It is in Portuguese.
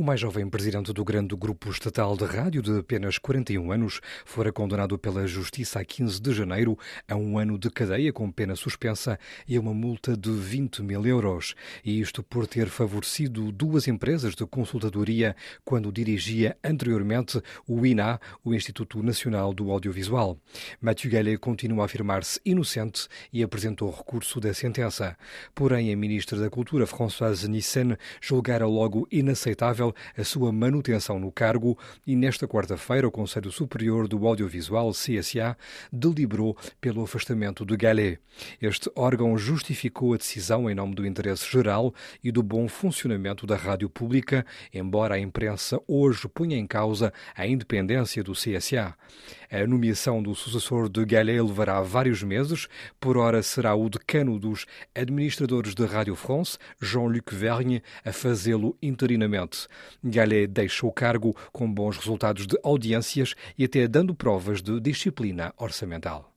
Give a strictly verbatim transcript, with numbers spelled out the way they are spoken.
O mais jovem presidente do grande grupo estatal de rádio, de apenas quarenta e um anos, fora condenado pela Justiça a quinze de janeiro a um ano de cadeia com pena suspensa e a uma multa de vinte mil euros. E isto por ter favorecido duas empresas de consultadoria quando dirigia anteriormente o I N A, o Instituto Nacional do Audiovisual. Mathieu Gallet continua a afirmar-se inocente e apresentou recurso da sentença. Porém, a ministra da Cultura, Françoise Nyssen, julgara logo inaceitável a sua manutenção no cargo e nesta quarta-feira o Conselho Superior do Audiovisual, C S A, deliberou pelo afastamento de Gallet. Este órgão justificou a decisão em nome do interesse geral e do bom funcionamento da rádio pública, embora a imprensa hoje ponha em causa a independência do C S A. A nomeação do sucessor de Gallet levará vários meses, por ora será o decano dos administradores de Rádio France, Jean-Luc Vergne, a fazê-lo interinamente. Gallet deixa o cargo com bons resultados de audiências e até dando provas de disciplina orçamental.